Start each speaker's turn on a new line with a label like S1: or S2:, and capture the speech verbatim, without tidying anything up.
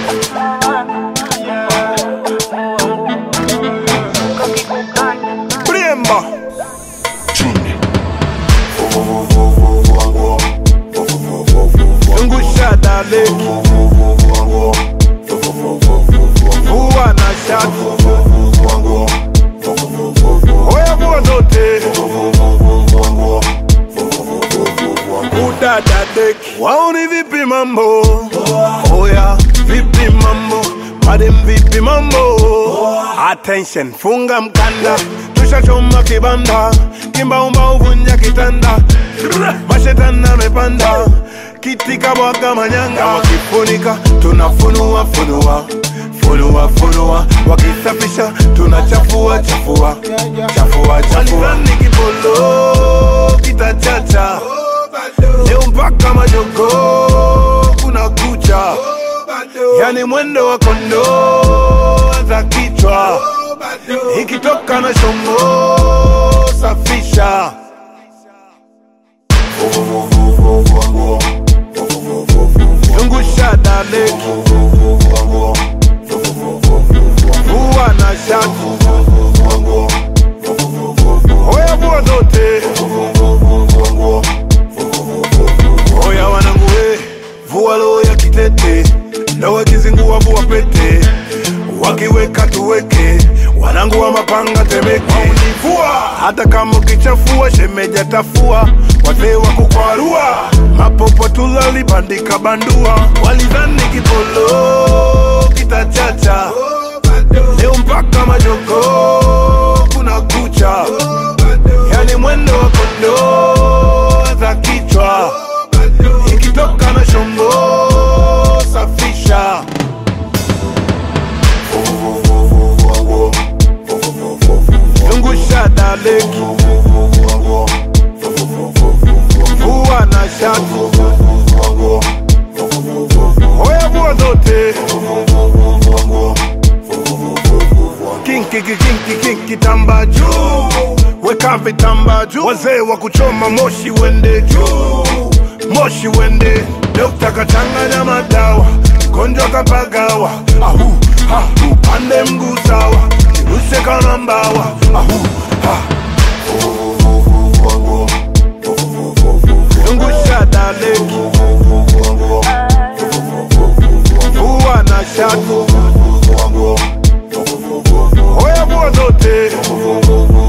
S1: Bremba Tungushada leki Uwa na shatu Oya buwa zote Udada deki Waoni vipi mambo Oya vipi mambo Madem vipi mambo Attention funga mkanda Tusha choma kibanda Kimba umba uvunja kitanda Mashetana mepanda Kitika waka manyanga Wakifunika tunafunua funua Funua funua Wakisafisha tunachafua chafua Chafua chafua Walizani kipolo Kitachacha Leo mpaka majogo Kuna kucha Yani mwendo wa kondo Za kichwa Ikitoka na shombo Safisha Tungushada leki Uwa na shatu Oya buwa zote Oya wanangu we Vuwa loo ya kitete Ndawa kizingu wa buwa pete Wakiweka tuweke Wanangu wa mapanga temeke Waunifua Hata kama kichafua shemeja tafua Wazee wa kukwarua Mapopo tulali bandika bandua Walizani kipolo Kitachacha Leo mpaka majogo Kuna kucha Yani mwendo wa kondo Za kichwa Ikitoka na shombo Safisha Tungushada leki Uwa na shatu Oya buwa zote Kinki kinki kinki tamba juu Weka vitamba juu Wazee wa kuchoma moshi wende juu Moshi wende Dokta kachanganya madawa Konjo kapagawa Ahu ha Upande mguu sawa Kirushe kana mbawa Ahu ha Tungushada leki Uwa na shatu Oya buwa zote